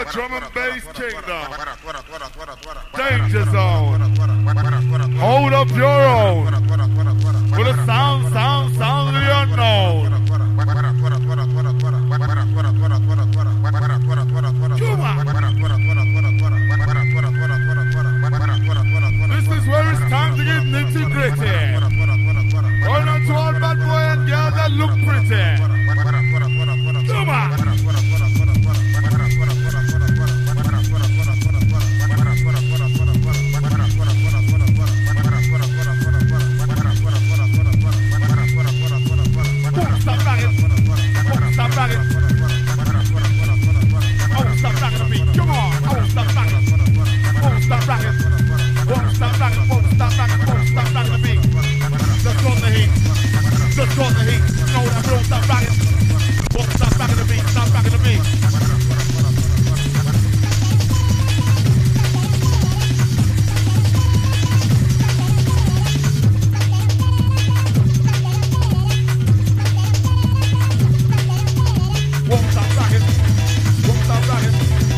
Drum and Bass Kingdom. Danger Zone. Hold up your own. With a sound of the unknown.